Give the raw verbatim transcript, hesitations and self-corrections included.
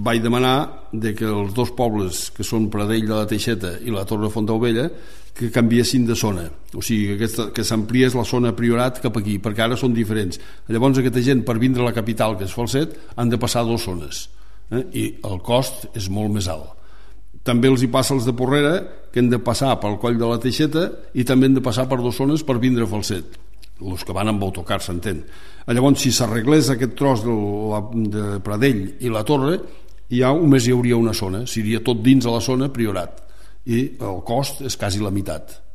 vaig demanar de que els dos pobles que són Pradell de la Teixeta i la Torre de Fontaubella que canviessin de zona, o sigui que, aquesta, que s'ampliés la zona Priorat cap aquí, perquè ara són diferents. Llavors aquesta gent per vindre a la capital, que és Falset, han de passar dues zones, eh? I el cost és molt més alt. També els hi passa als de Porrera, que han de passar pel coll de la Teixeta i també han de passar per dues zones per vindre a Falset, els que van amb autocar, s'entén. Llavors, si s'arreglés aquest tros de, la, de Pradell i la Torre, ja només hi hauria una zona, seria tot dins de la zona Priorat, i el cost és quasi la meitat.